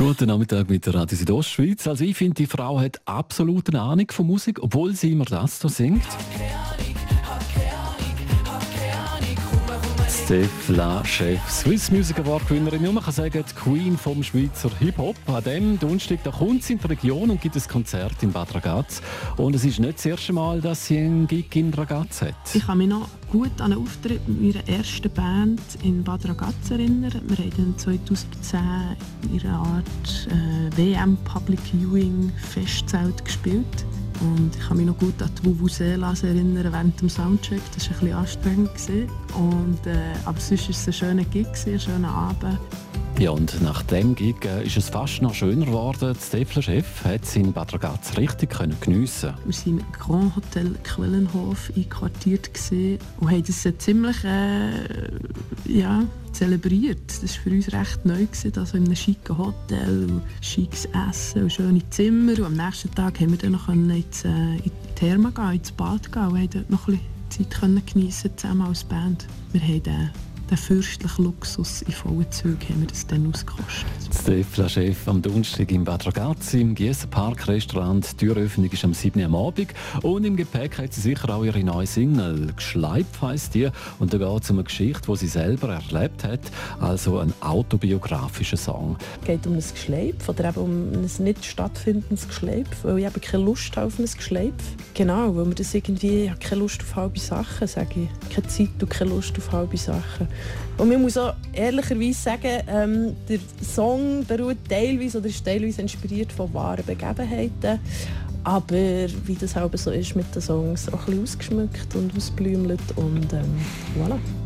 Guten Nachmittag mit der Radio Südostschweiz. Also ich finde, die Frau hat absolut eine Ahnung von Musik, obwohl sie immer das hier singt. Stefla Chef, Swiss Music Award Gewinnerin. Und man kann sagen, die Queen vom Schweizer Hip-Hop. An diesem Donnerstag kommt sie in die Region und gibt ein Konzert in Bad Ragaz. Und es ist nicht das erste Mal, dass sie einen Gig in Ragaz hat. Ich kann mich noch gut an einen Auftritt mit meiner ersten Band in Bad Ragaz erinnern. Wir haben dann 2010 in einer Art WM Public Viewing Festzelt gespielt. Und ich kann mich noch gut an die Vuvuzelas erinnern während dem Soundcheck. Das war ein bisschen anstrengend. Aber sonst war es ein schöner Gig, ein schöner Abend. Ja, und nach dem Gig ist es fast noch schöner geworden. Der Stefla Chef hat es in Bad Ragaz richtig geniessen. Wir waren im Grand Hotel Quellenhof einquartiert und haben das ziemlich zelebriert. Das war für uns recht neu, also in einem schicken Hotel, und schickes Essen und schöne Zimmer. Und am nächsten Tag haben wir dann noch in die Therme gehen, ins Bad gehen und haben dort noch ein bisschen Zeit geniessen zusammen als Band. Wir haben den fürstlichen Luxus in vollen Zügen haben wir das dann ausgekostet. Stefla Chef am Donnerstag im Bad Ragaz im Giesen Park Restaurant. Die Türöffnung ist am 7. Uhr am Abend. Und im Gepäck hat sie sicher auch ihre neue Single. «Gschleipf» heisst die. Und da geht es um eine Geschichte, die sie selber erlebt hat. Also ein autobiografischer Song. Es geht um ein Geschleipf oder eben um ein nicht stattfindendes Geschleipf, weil ich eben keine Lust habe auf ein Geschleipf. Genau, weil mir das irgendwie, ich habe keine Lust auf halbe Sachen, sage ich. Keine Zeit und keine Lust auf halbe Sachen. Und man muss auch ehrlicherweise sagen, der Song beruht teilweise oder ist teilweise inspiriert von wahren Begebenheiten. Aber wie das halt so ist mit den Songs, auch ein bisschen ausgeschmückt und ausgeblümelt und voilà.